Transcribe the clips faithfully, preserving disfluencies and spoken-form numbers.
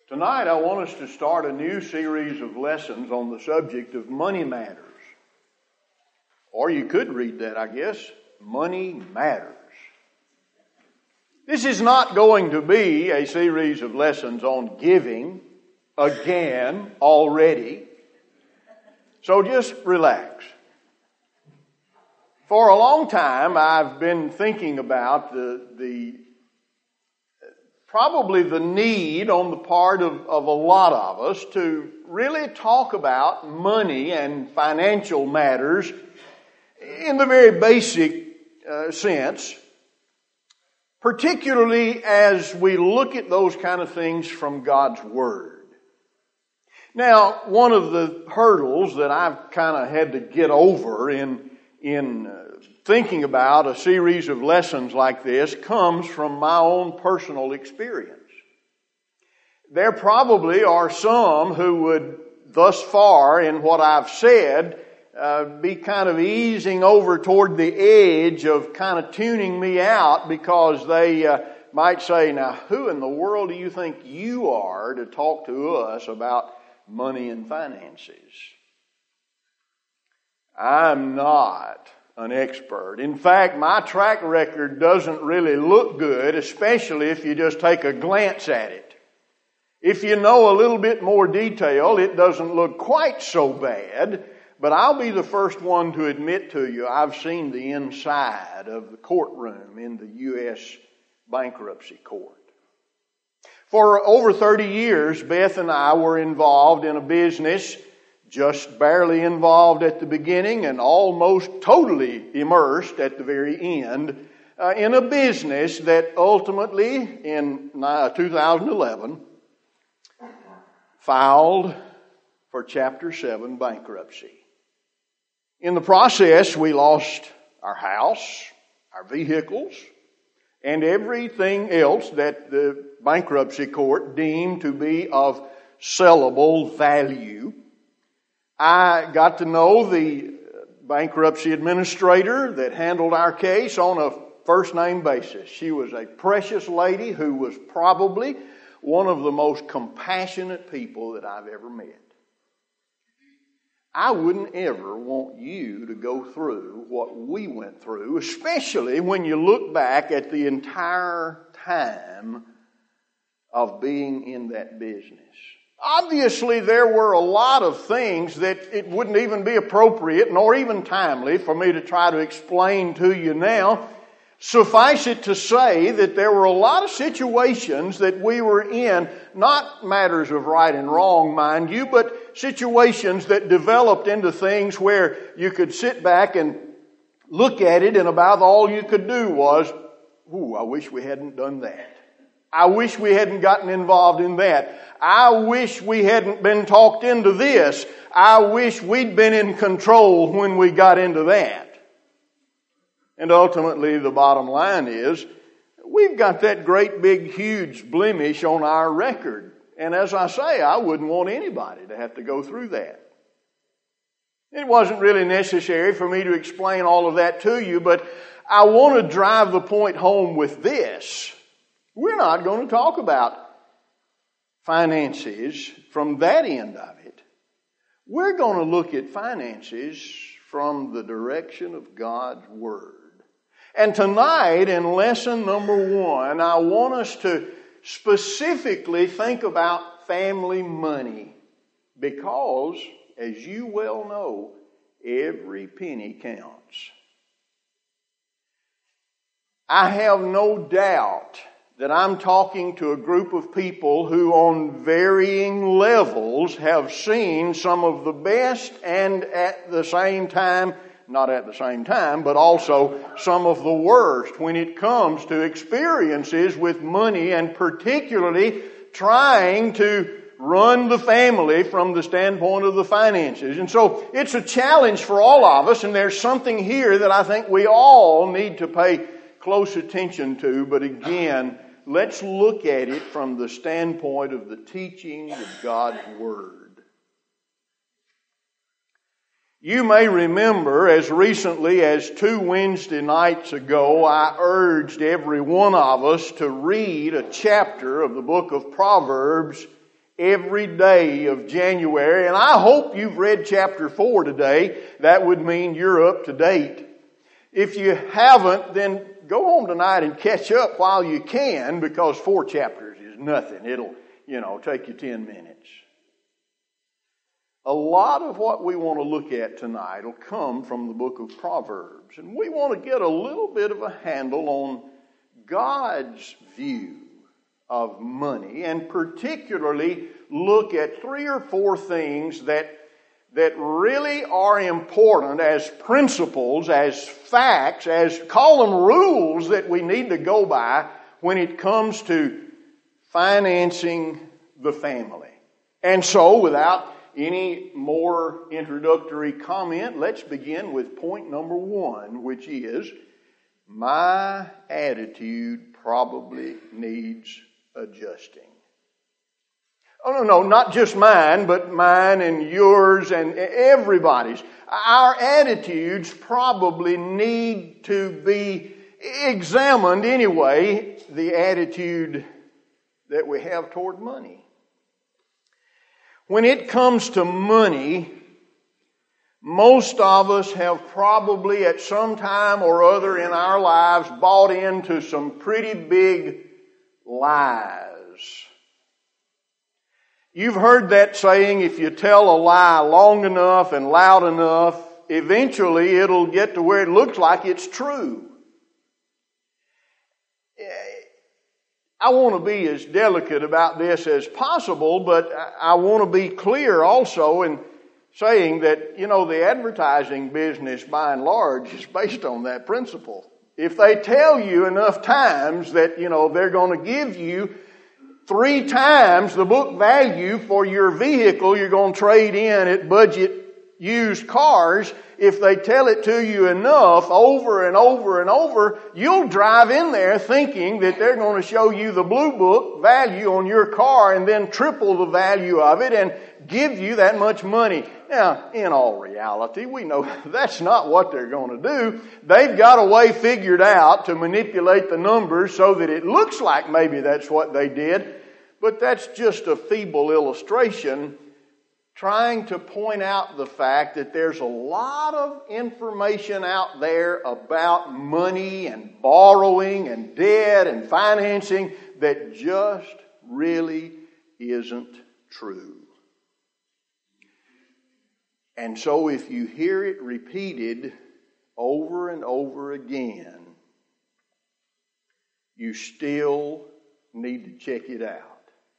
Tonight I want us to start a new series of lessons on the subject of money matters. Or you could read that, I guess, Money Matters. This is not going to be a series of lessons on giving, again, already. So just relax. For a long time I've been thinking about the, the probably the need on the part of, of a lot of us to really talk about money and financial matters in the very basic uh, sense, particularly as we look at those kind of things from God's Word. Now, one of the hurdles that I've kind of had to get over in, in uh, thinking about a series of lessons like this comes from my own personal experience. There probably are some who would, thus far in what I've said, uh, be kind of easing over toward the edge of kind of tuning me out because they uh, might say, now who in the world do you think you are to talk to us about money and finances? I'm not an expert. In fact, my track record doesn't really look good, especially if you just take a glance at it. If you know a little bit more detail, it doesn't look quite so bad, but I'll be the first one to admit to you I've seen the inside of the courtroom in the U S bankruptcy court. For over thirty years, Beth and I were involved in a business, just barely involved at the beginning and almost totally immersed at the very end, uh, in a business that ultimately in uh, two thousand eleven filed for Chapter seven bankruptcy. In the process, we lost our house, our vehicles, and everything else that the bankruptcy court deemed to be of sellable value. I got to know the bankruptcy administrator that handled our case on a first-name basis. She was a precious lady who was probably one of the most compassionate people that I've ever met. I wouldn't ever want you to go through what we went through, especially when you look back at the entire time of being in that business. Obviously, there were a lot of things that it wouldn't even be appropriate nor even timely for me to try to explain to you now. Suffice it to say that there were a lot of situations that we were in, not matters of right and wrong, mind you, but situations that developed into things where you could sit back and look at it and about all you could do was, ooh, I wish we hadn't done that. I wish we hadn't gotten involved in that. I wish we hadn't been talked into this. I wish we'd been in control when we got into that. And ultimately, the bottom line is, we've got that great big huge blemish on our record. And as I say, I wouldn't want anybody to have to go through that. It wasn't really necessary for me to explain all of that to you, but I want to drive the point home with this. We're not going to talk about finances from that end of it. We're going to look at finances from the direction of God's Word. And tonight, in lesson number one, I want us to specifically think about family money because, as you well know, every penny counts. I have no doubt that I'm talking to a group of people who on varying levels have seen some of the best and at the same time, not at the same time, but also some of the worst when it comes to experiences with money and particularly trying to run the family from the standpoint of the finances. And so it's a challenge for all of us, and there's something here that I think we all need to pay close attention to, but again, let's look at it from the standpoint of the teaching of God's Word. You may remember as recently as two Wednesday nights ago, I urged every one of us to read a chapter of the book of Proverbs every day of January, and I hope you've read chapter four today. That would mean you're up to date. If you haven't, then go home tonight and catch up while you can, because four chapters is nothing. It'll, you know, take you ten minutes. A lot of what we want to look at tonight will come from the book of Proverbs, and we want to get a little bit of a handle on God's view of money, and particularly look at three or four things that that really are important as principles, as facts, as call them rules that we need to go by when it comes to financing the family. And so, without any more introductory comment, let's begin with point number one, which is, my attitude probably needs adjusting. Oh, no, no, not just mine, but mine and yours and everybody's. Our attitudes probably need to be examined anyway, the attitude that we have toward money. When it comes to money, most of us have probably at some time or other in our lives bought into some pretty big lies. You've heard that saying, if you tell a lie long enough and loud enough, eventually it'll get to where it looks like it's true. I want to be as delicate about this as possible, but I want to be clear also in saying that, you know, the advertising business by and large is based on that principle. If they tell you enough times that, you know, they're going to give you three times the book value for your vehicle you're going to trade in at budget used cars, if they tell it to you enough over and over and over, you'll drive in there thinking that they're going to show you the blue book value on your car and then triple the value of it and give you that much money. Now, in all reality, we know that's not what they're going to do. They've got a way figured out to manipulate the numbers so that it looks like maybe that's what they did. But that's just a feeble illustration trying to point out the fact that there's a lot of information out there about money and borrowing and debt and financing that just really isn't true. And so if you hear it repeated over and over again, you still need to check it out.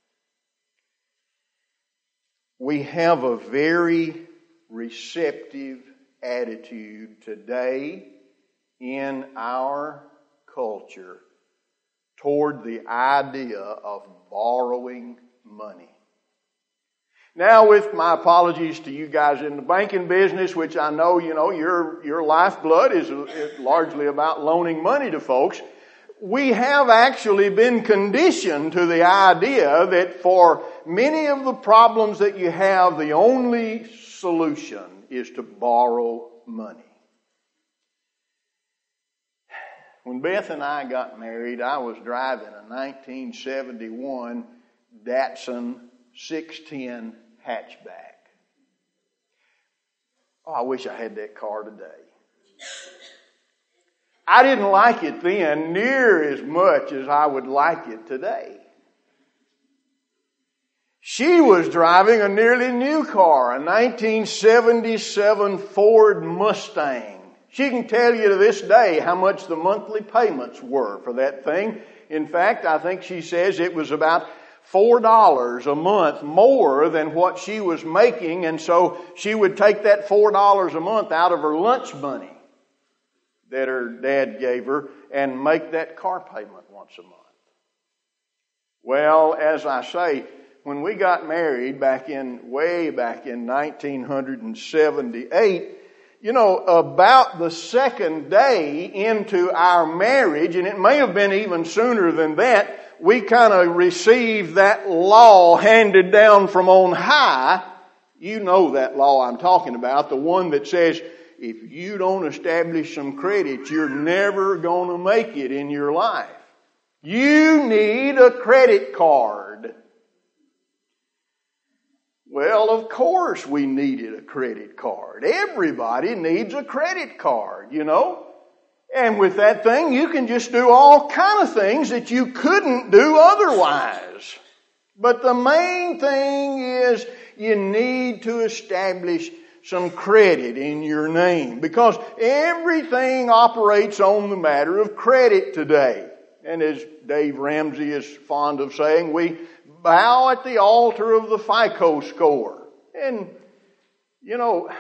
We have a very receptive attitude today in our culture toward the idea of borrowing money. Now, with my apologies to you guys in the banking business, which I know, you know, your your lifeblood is largely about loaning money to folks, we have actually been conditioned to the idea that for many of the problems that you have, the only solution is to borrow money. When Beth and I got married, I was driving a nineteen seventy-one Datsun six ten hatchback. Oh, I wish I had that car today. I didn't like it then near as much as I would like it today. She was driving a nearly new car, a nineteen seventy-seven Ford Mustang. She can tell you to this day how much the monthly payments were for that thing. In fact, I think she says it was about four dollars a month more than what she was making, and so she would take that four dollars a month out of her lunch money that her dad gave her and make that car payment once a month. Well, as I say, when we got married back in, way back in nineteen seventy-eight, you know, about the second day into our marriage, and it may have been even sooner than that, we kind of received that law handed down from on high. You know that law I'm talking about, the one that says, if you don't establish some credit, you're never going to make it in your life. You need a credit card. Well, of course we needed a credit card. Everybody needs a credit card, you know. And with that thing, you can just do all kind of things that you couldn't do otherwise. But the main thing is you need to establish some credit in your name, because everything operates on the matter of credit today. And as Dave Ramsey is fond of saying, we bow at the altar of the FICO score. And, you know,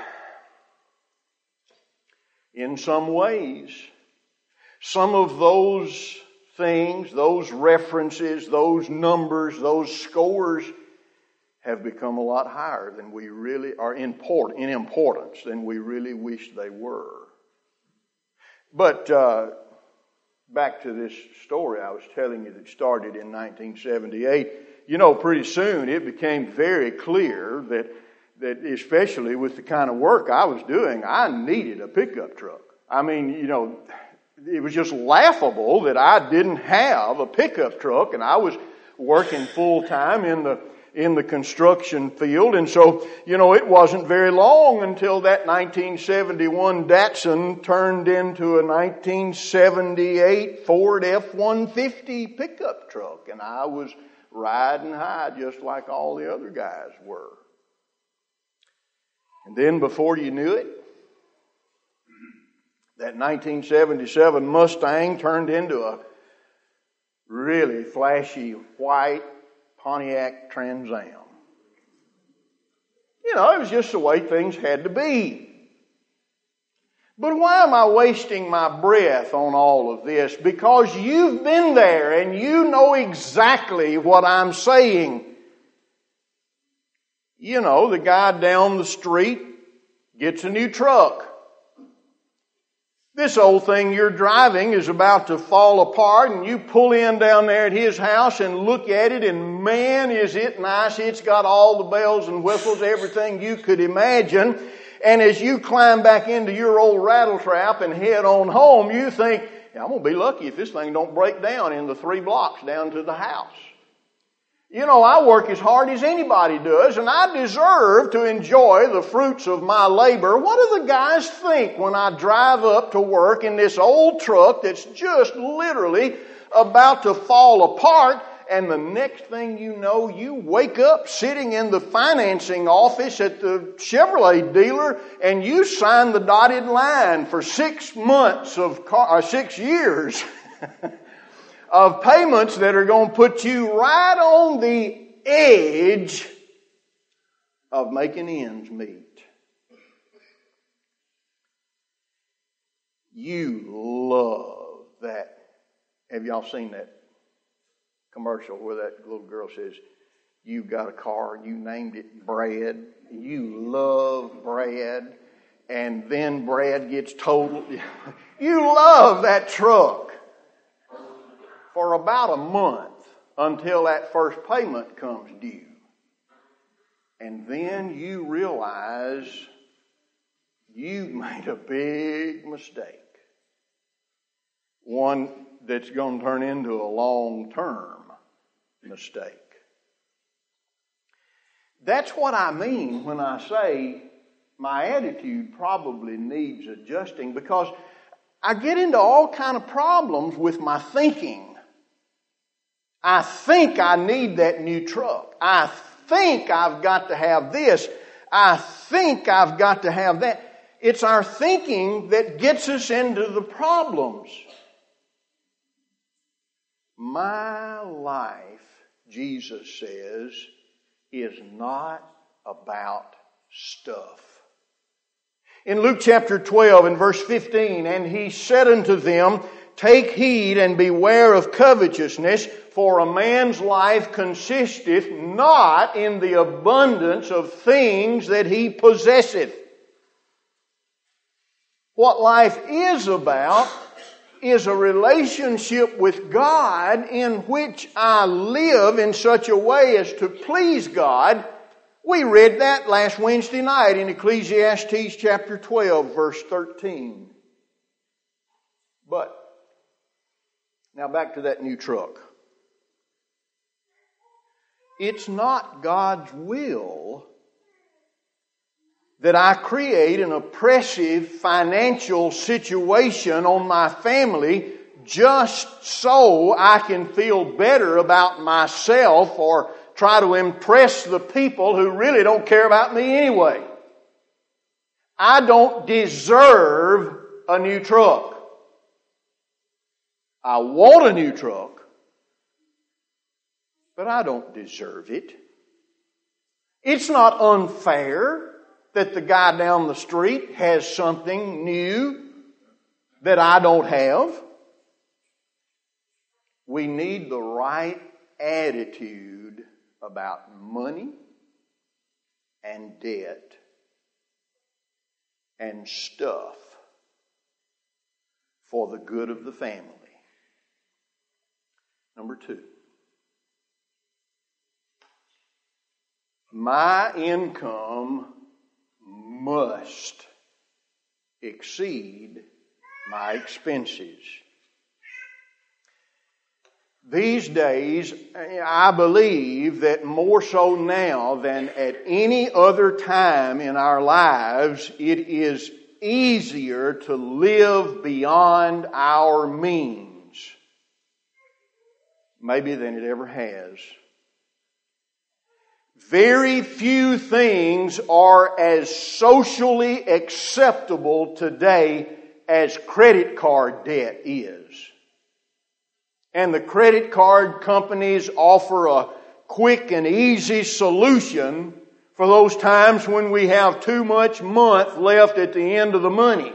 in some ways, some of those things, those references, those numbers, those scores have become a lot higher than we really are import, in importance than we really wish they were. But uh, back to this story I was telling you that started in nineteen seventy-eight. You know, pretty soon it became very clear that that especially with the kind of work I was doing, I needed a pickup truck. I mean, you know, it was just laughable that I didn't have a pickup truck, and I was working full time in the in the construction field. And so, you know, it wasn't very long until that nineteen seventy-one Datsun turned into a nineteen seventy-eight Ford F one fifty pickup truck. And I was riding high just like all the other guys were. And then before you knew it, that nineteen seventy-seven Mustang turned into a really flashy white Pontiac Trans Am. You know, it was just the way things had to be. But why am I wasting my breath on all of this? Because you've been there and you know exactly what I'm saying. You know, the guy down the street gets a new truck. This old thing you're driving is about to fall apart, and you pull in down there at his house and look at it, and man, is it nice. It's got all the bells and whistles, everything you could imagine. And as you climb back into your old rattle trap and head on home, you think, yeah, I'm going to be lucky if this thing don't break down in the three blocks down to the house. You know, I work as hard as anybody does, and I deserve to enjoy the fruits of my labor. What do the guys think when I drive up to work in this old truck that's just literally about to fall apart, and the next thing you know, you wake up sitting in the financing office at the Chevrolet dealer, and you sign the dotted line for six months of car, or six years of payments that are going to put you right on the edge of making ends meet. You love that. Have y'all seen that commercial where that little girl says, "You got a car, you named it Brad. You love Brad." And then Brad gets totaled. You love that truck. For about a month until that first payment comes due. And then you realize you made a big mistake. One that's going to turn into a long-term mistake. That's what I mean when I say my attitude probably needs adjusting, because I get into all kind of problems with my thinking. I think I need that new truck. I think I've got to have this. I think I've got to have that. It's our thinking that gets us into the problems. My life, Jesus says, is not about stuff. In Luke chapter twelve and verse fifteen, "And he said unto them, Take heed and beware of covetousness, for a man's life consisteth not in the abundance of things that he possesseth." What life is about is a relationship with God in which I live in such a way as to please God. We read that last Wednesday night in Ecclesiastes chapter twelve, verse thirteen. But now back to that new truck. It's not God's will that I create an oppressive financial situation on my family just so I can feel better about myself or try to impress the people who really don't care about me anyway. I don't deserve a new truck. I want a new truck, but I don't deserve it. It's not unfair that the guy down the street has something new that I don't have. We need the right attitude about money and debt and stuff for the good of the family. Number two, my income must exceed my expenses. These days, I believe that more so now than at any other time in our lives, it is easier to live beyond our means, maybe than it ever has. Very few things are as socially acceptable today as credit card debt is. And the credit card companies offer a quick and easy solution for those times when we have too much month left at the end of the money.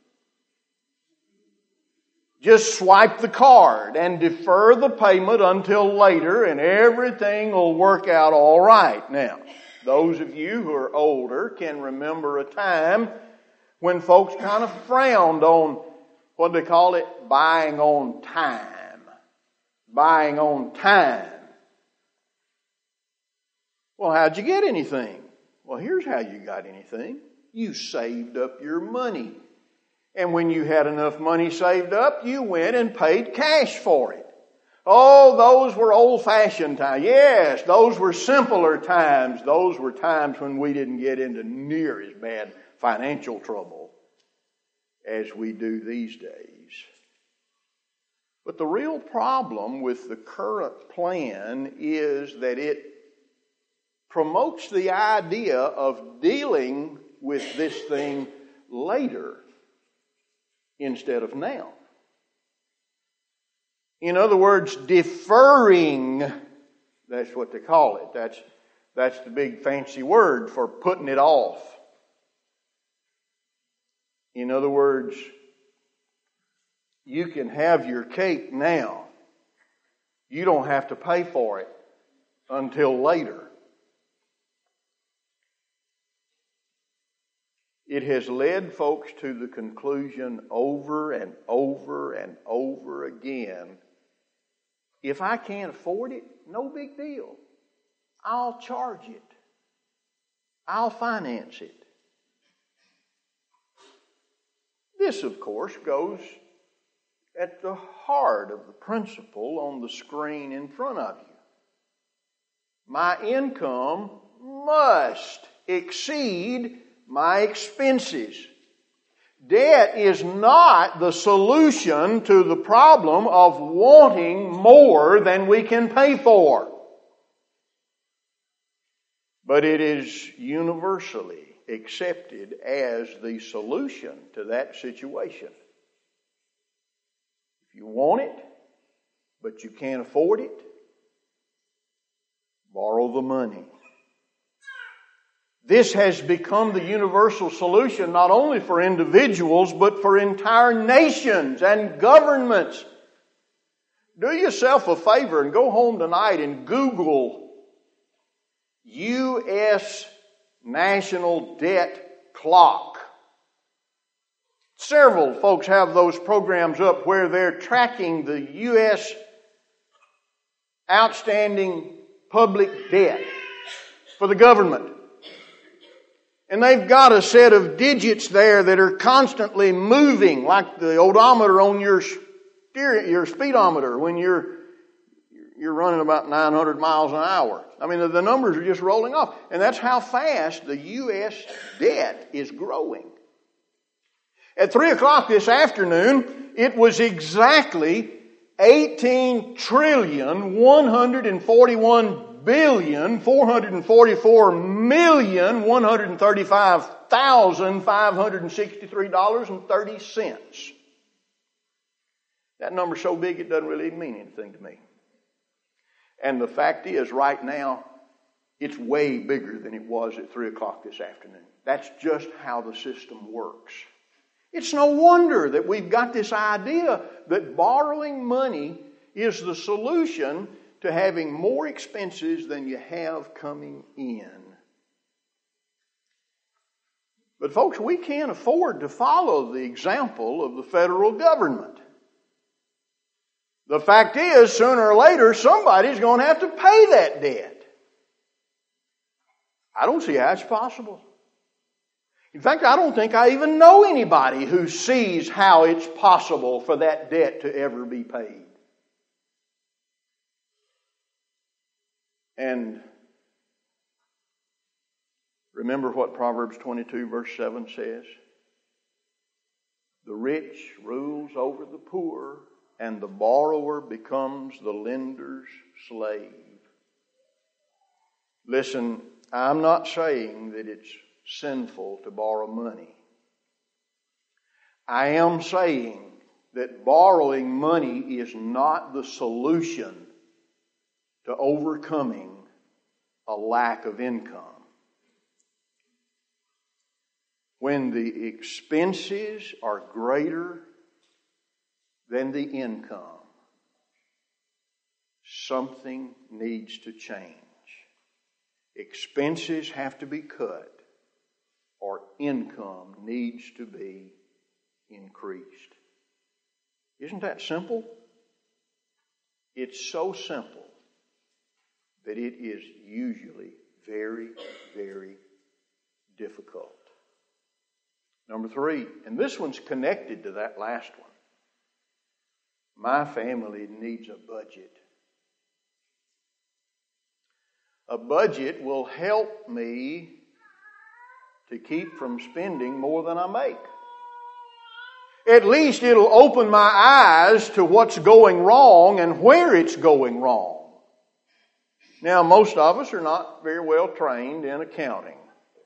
Just swipe the card and defer the payment until later and everything will work out all right. Now, those of you who are older can remember a time when folks kind of frowned on, what do they call it, buying on time. Buying on time. Well, how'd you get anything? Well, here's how you got anything. You saved up your money. And when you had enough money saved up, you went and paid cash for it. Oh, those were old-fashioned times. Yes, those were simpler times. Those were times when we didn't get into near as bad financial trouble as we do these days. But the real problem with the current plan is that it promotes the idea of dealing with this thing later instead of now. In other words, deferring, that's what they call it. That's, that's the big fancy word for putting it off. In other words, you can have your cake now. You don't have to pay for it until later. It has led folks to the conclusion over and over and over again, if I can't afford it, no big deal. I'll charge it. I'll finance it. This, of course, goes at the heart of the principle on the screen in front of you. My income must exceed my expenses. Debt is not the solution to the problem of wanting more than we can pay for. But it is universally accepted as the solution to that situation. If you want it, but you can't afford it, borrow the money. This has become the universal solution not only for individuals, but for entire nations and governments. Do yourself a favor and go home tonight and Google U S National Debt Clock. Several folks have those programs up where they're tracking the U S outstanding public debt for the government. And they've got a set of digits there that are constantly moving, like the odometer on your steer, your speedometer when you're you're running about nine hundred miles an hour. I mean, the numbers are just rolling off. And that's how fast the U S debt is growing. At three o'clock this afternoon, it was exactly eighteen trillion, one hundred forty-one billion, four hundred forty-four million, one hundred thirty-five thousand, five hundred sixty-three dollars and thirty cents. That number's so big it doesn't really even mean anything to me. And the fact is, right now, it's way bigger than it was at three o'clock this afternoon. That's just how the system works. It's no wonder that we've got this idea that borrowing money is the solution to having more expenses than you have coming in. But folks, we can't afford to follow the example of the federal government. The fact is, sooner or later, somebody's going to have to pay that debt. I don't see how it's possible. In fact, I don't think I even know anybody who sees how it's possible for that debt to ever be paid. And remember what Proverbs twenty-two verse seven says? The rich rules over the poor, and the borrower becomes the lender's slave. Listen, I'm not saying that it's sinful to borrow money. I am saying that borrowing money is not the solution to overcoming a lack of income. When the expenses are greater than the income, something needs to change. Expenses have to be cut, or income needs to be increased. Isn't that simple? It's so simple that it is usually very, very difficult. Number three, and this one's connected to that last one. My family needs a budget. A budget will help me to keep from spending more than I make. At least it'll open my eyes to what's going wrong and where it's going wrong. Now, most of us are not very well trained in accounting.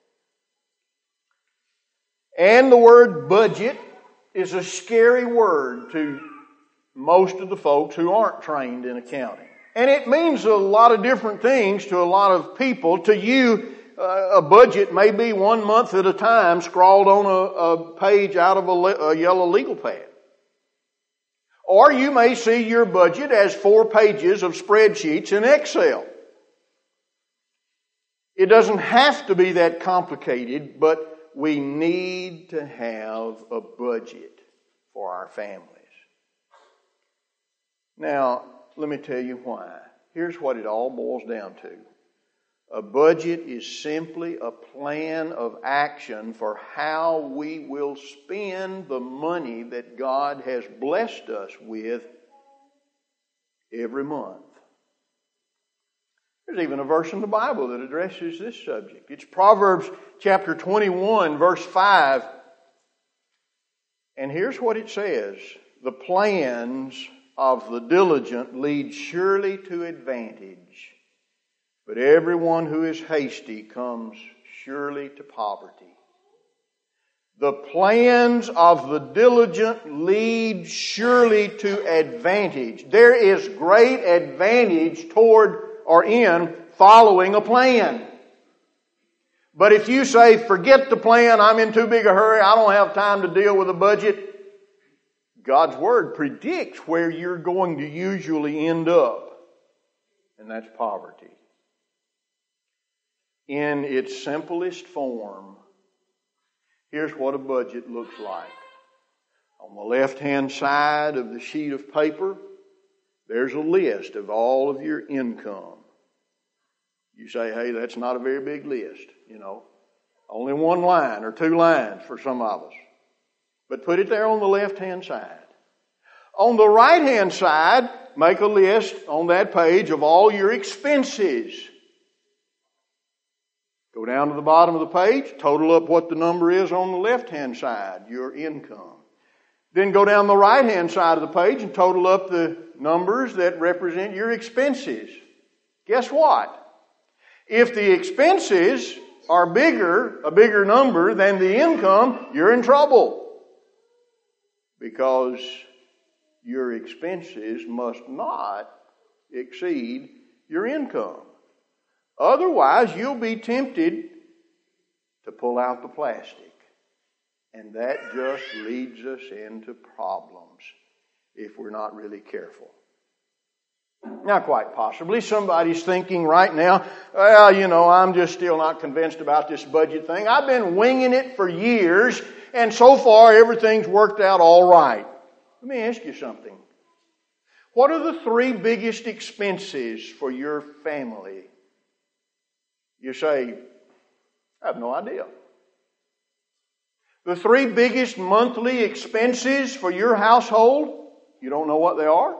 And the word budget is a scary word to most of the folks who aren't trained in accounting. And it means a lot of different things to a lot of people. To you, uh, a budget may be one month at a time scrawled on a, a page out of a, a yellow legal pad. Or you may see your budget as four pages of spreadsheets in Excel. It doesn't have to be that complicated, but we need to have a budget for our families. Now, let me tell you why. Here's what it all boils down to. A budget is simply a plan of action for how we will spend the money that God has blessed us with every month. There's even a verse in the Bible that addresses this subject. It's Proverbs chapter twenty-one, verse five. And here's what it says. The plans of the diligent lead surely to advantage, but everyone who is hasty comes surely to poverty. The plans of the diligent lead surely to advantage. There is great advantage toward or in following a plan. But if you say, forget the plan, I'm in too big a hurry, I don't have time to deal with a budget, God's Word predicts where you're going to usually end up, and that's poverty. In its simplest form, here's what a budget looks like. On the left-hand side of the sheet of paper, there's a list of all of your income. You say, hey, that's not a very big list, you know. Only one line or two lines for some of us. But put it there on the left-hand side. On the right-hand side, make a list on that page of all your expenses. Go down to the bottom of the page, total up what the number is on the left-hand side, your income. Then go down the right-hand side of the page and total up the numbers that represent your expenses. Guess what? If the expenses are bigger, a bigger number than the income, you're in trouble. Because your expenses must not exceed your income. Otherwise, you'll be tempted to pull out the plastic. And that just leads us into problems if we're not really careful. Now, quite possibly, somebody's thinking right now, well, you know, I'm just still not convinced about this budget thing. I've been winging it for years, and so far everything's worked out all right. Let me ask you something. What are the three biggest expenses for your family? You say, I have no idea. The three biggest monthly expenses for your household, you don't know what they are?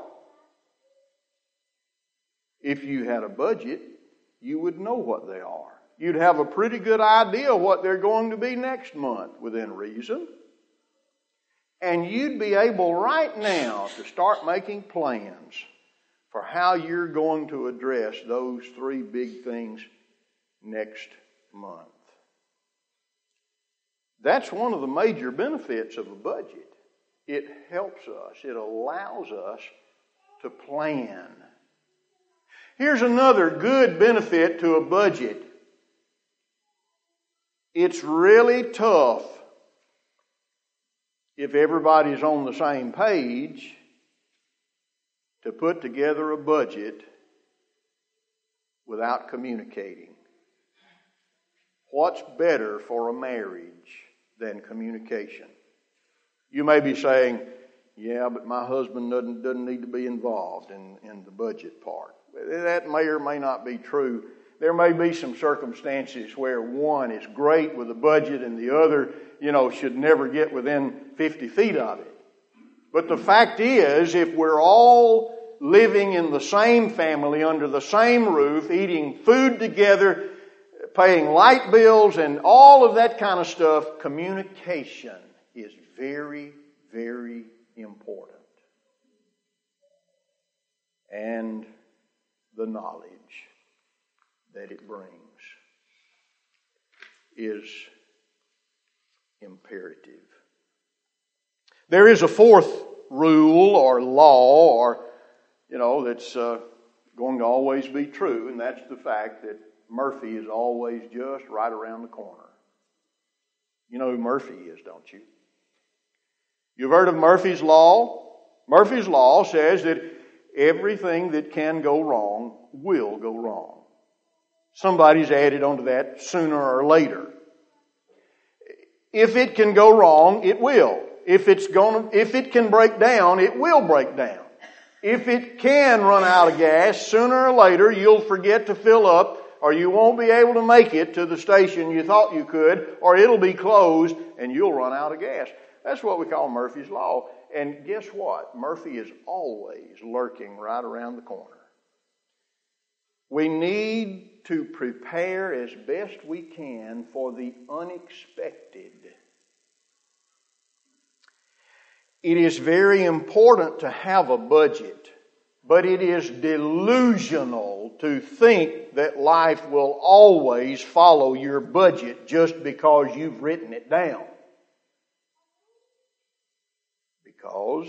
If you had a budget, you would know what they are. You'd have a pretty good idea what they're going to be next month within reason. And you'd be able right now to start making plans for how you're going to address those three big things next month. That's one of the major benefits of a budget. It helps us. It allows us to plan. Here's another good benefit to a budget. It's really tough if everybody's on the same page to put together a budget without communicating. What's better for a marriage than communication? You may be saying, yeah, but my husband doesn't, doesn't need to be involved in, in the budget part. That may or may not be true. There may be some circumstances where one is great with a budget and the other, you know, should never get within fifty feet of it. But the fact is, if we're all living in the same family, under the same roof, eating food together, paying light bills and all of that kind of stuff, communication is very, very important. And the knowledge that it brings is imperative. There is a fourth rule or law, or, you know, that's uh, going to always be true, and that's the fact that Murphy is always just right around the corner. You know who Murphy is, don't you? You've heard of Murphy's Law? Murphy's Law says that everything that can go wrong will go wrong. Somebody's added onto that sooner or later. If it can go wrong, it will. If it's going to, if it can break down, it will break down. If it can run out of gas, sooner or later you'll forget to fill up, or you won't be able to make it to the station you thought you could, or it'll be closed and you'll run out of gas. That's what we call Murphy's Law. And guess what? Murphy is always lurking right around the corner. We need to prepare as best we can for the unexpected. It is very important to have a budget, but it is delusional to think that life will always follow your budget just because you've written it down. Because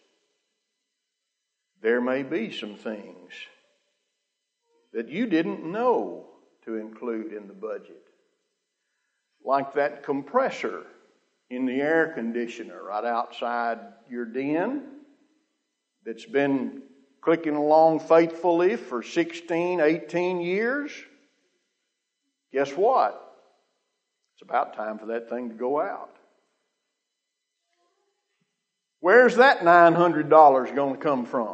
there may be some things that you didn't know to include in the budget. Like that compressor in the air conditioner right outside your den that's been clicking along faithfully for sixteen, eighteen years. Guess what? It's about time for that thing to go out. Where's that nine hundred dollars going to come from?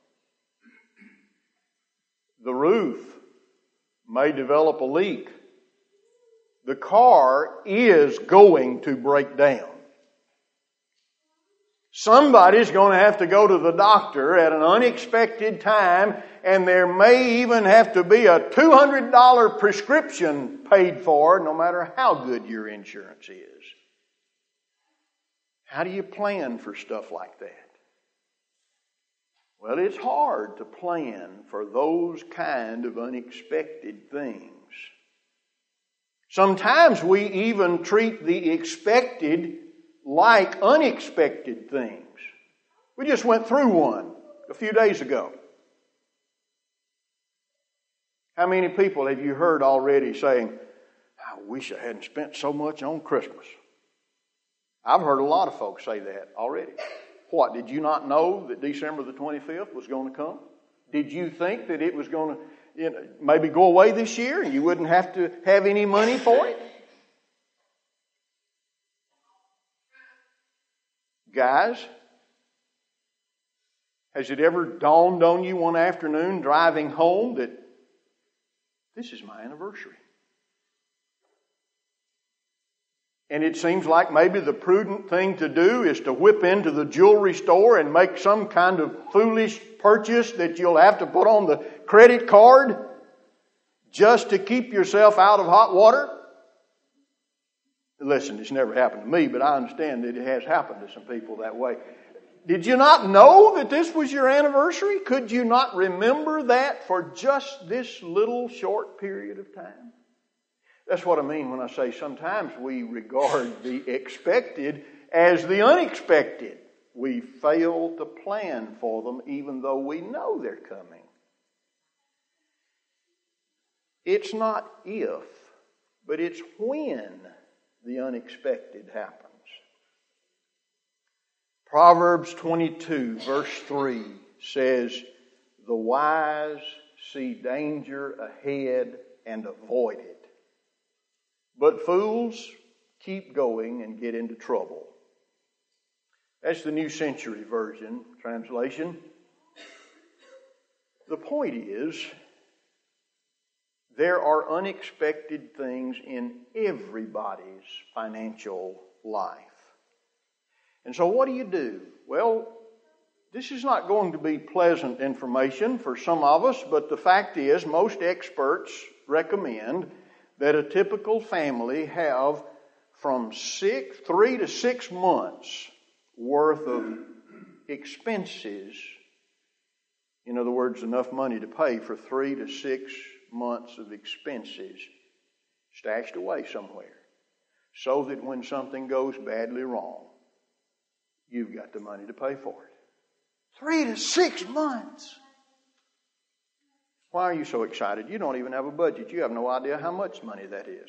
The roof may develop a leak. The car is going to break down. Somebody's going to have to go to the doctor at an unexpected time, and there may even have to be a two hundred dollars prescription paid for, no matter how good your insurance is. How do you plan for stuff like that? Well, it's hard to plan for those kind of unexpected things. Sometimes we even treat the expected like unexpected things. We just went through one a few days ago. How many people have you heard already saying, I wish I hadn't spent so much on Christmas? I've heard a lot of folks say that already. What, did you not know that December the twenty-fifth was going to come? Did you think that it was going to, you know, maybe go away this year and you wouldn't have to have any money for it? Guys, has it ever dawned on you one afternoon driving home that this is my anniversary? And it seems like maybe the prudent thing to do is to whip into the jewelry store and make some kind of foolish purchase that you'll have to put on the credit card just to keep yourself out of hot water. Listen, it's never happened to me, but I understand that it has happened to some people that way. Did you not know that this was your anniversary? Could you not remember that for just this little short period of time? That's what I mean when I say sometimes we regard the expected as the unexpected. We fail to plan for them even though we know they're coming. It's not if, but it's when the unexpected happens. Proverbs twenty-two verse three says, the wise see danger ahead and avoid it, but fools keep going and get into trouble. That's the New Century Version translation. The point is, there are unexpected things in everybody's financial life. And so what do you do? Well, this is not going to be pleasant information for some of us, but the fact is most experts recommend that a typical family have from six, three to six months worth of expenses. In other words, enough money to pay for three to six months of expenses stashed away somewhere, so that when something goes badly wrong, you've got the money to pay for it. Three to six months. Why are you so excited? You don't even have a budget. You have no idea how much money that is.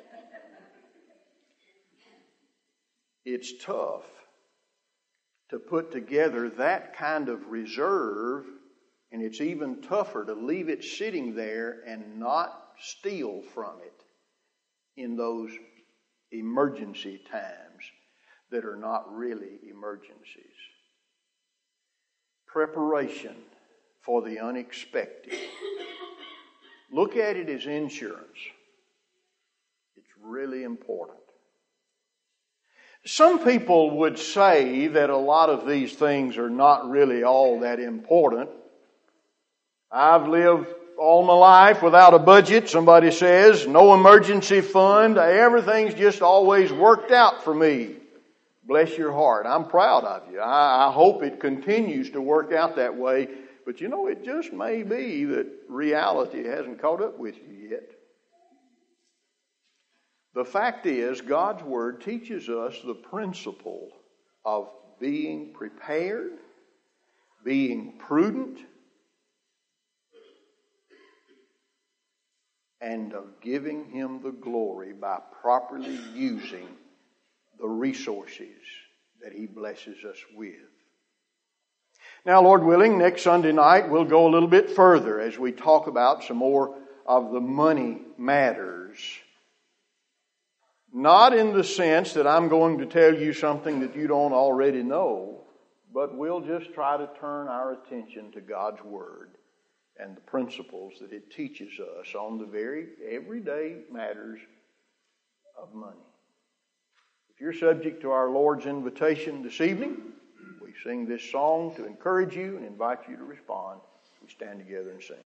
It's tough to put together that kind of reserve, and it's even tougher to leave it sitting there and not steal from it in those emergency times that are not really emergencies. Preparation for the unexpected. Look at it as insurance. It's really important. Some people would say that a lot of these things are not really all that important. I've lived all my life without a budget, somebody says, no emergency fund. Everything's just always worked out for me. Bless your heart. I'm proud of you. I, I hope it continues to work out that way. But you know, it just may be that reality hasn't caught up with you yet. The fact is, God's Word teaches us the principle of being prepared, being prudent, and of giving Him the glory by properly using the resources that He blesses us with. Now, Lord willing, next Sunday night we'll go a little bit further as we talk about some more of the money matters. Not in the sense that I'm going to tell you something that you don't already know, but we'll just try to turn our attention to God's Word and the principles that it teaches us on the very everyday matters of money. If you're subject to our Lord's invitation this evening, sing this song to encourage you and invite you to respond. We stand together and sing.